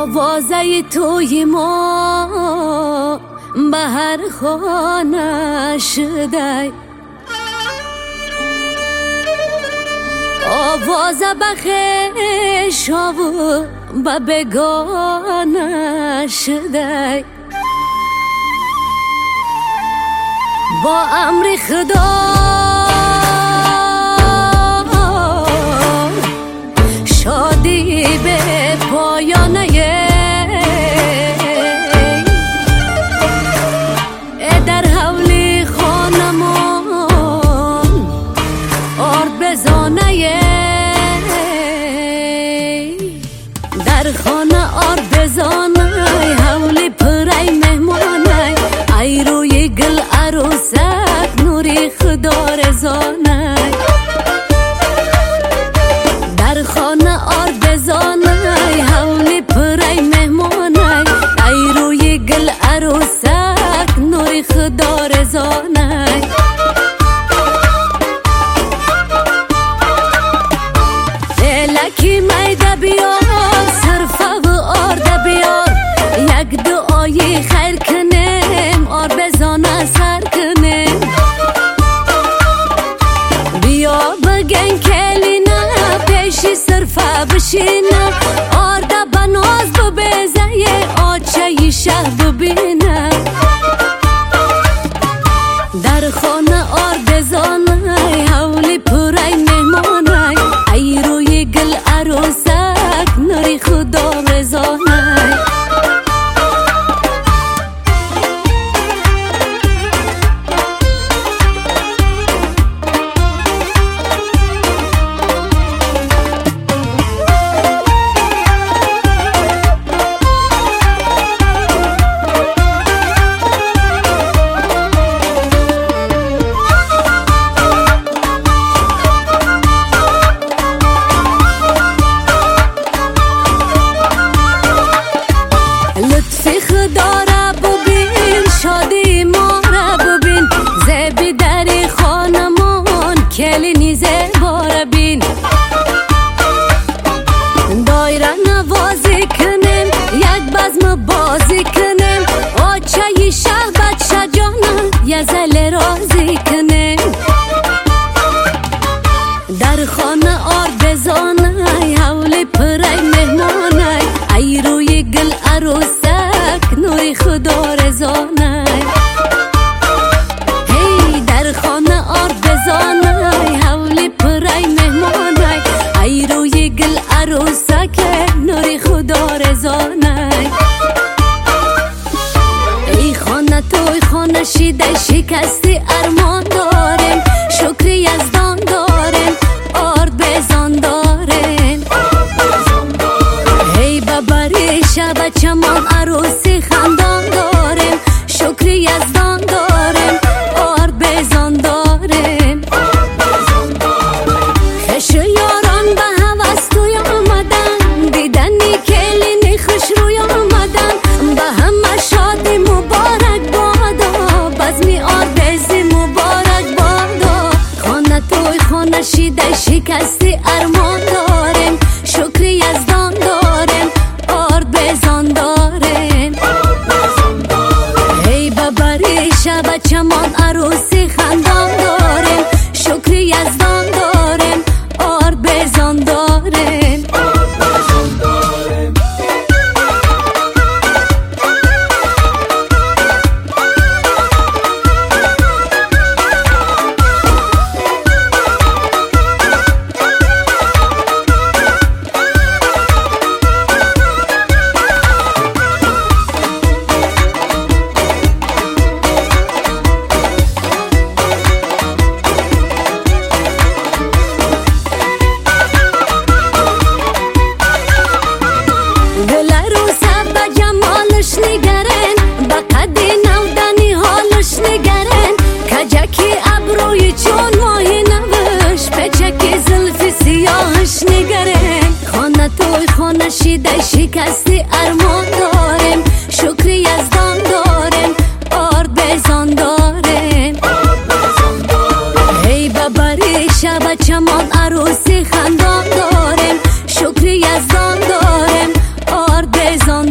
آوازه توی ما به هر خانه شده، آوازه بخش و به بگانه شده. با امر خدا شادی به پایانه در حولی خانمان آرد بزانه، در خانه آرد بزانه حولی پرای مهمانه، ای روی گل عروسک نوری خدا رزانه، در خانه آرد بزانه حولی پرای مهمانه، ای روی گل عروسک نوری خدا رزانه. لکی میده بیار صرفه و آرده بیار، یک دعای خیر کنیم آر بزانه سر کنیم. بیا بگن کلی نه پیشی صرفه بشینه، آرده بناز ببیزه آچه شهر ببینه، در خانه آرد زانه حولی پرای مهمانه، ای روی گل عروسک نوری خدا رزانه. لطفی خدا را ببین شادی ما را ببین، زیبی دری خانمان کلی نیزه بار بین، دایره نوازی کنیم یک بزم بازی کنیم، آچه شهر بچه جانم یه زل رازی کنیم، در خانه آرد بزانه حولی پرای مهمانه، ای روی گل عروسک نوری خدا رزانه، هی در خانه آرد بزانه حولی پرای مهمانه، ای روی گل عروسک نوری خدا رزانه. ای خانه توی خانه شیده شکستی ارمان داریم، شکری یزدان داریم آرد بزان داریم، هی ببری شب چمان عروسی خندان داریم، شکری یزدان داریم آرد بزان داریم. خش یاران به هوس توی آمدن، دیدنی کلینی خوش روی آمدن، به همه شادی مبارک بادا، بزمی آردزی مبارک بادا، خانه توی خانه شیده شکستی ارمان داریم، شکری یزدان داریم آرد بزان داریم، هی ببری شب چمان عروسی خندان داریم، شکری یزدان داریم آرد بزان داریم. گل عروسه به جمالش نگرن، به قد نودنی حالش نگرن، کجکی ابروی چون ماهی نوش، پچکی زلفی سیاهش نگرن، خانه توی خانه شیده شکستی ارمان داریم، شکری یزدان داریم آرد بزان داریم، هی ببری شب چمان عروسی خندان داریم، شکری یزدان داریم آرد بزان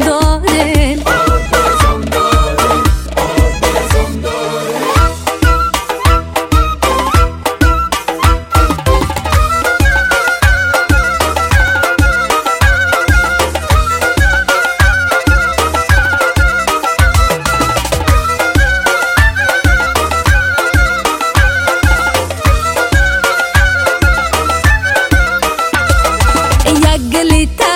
دلی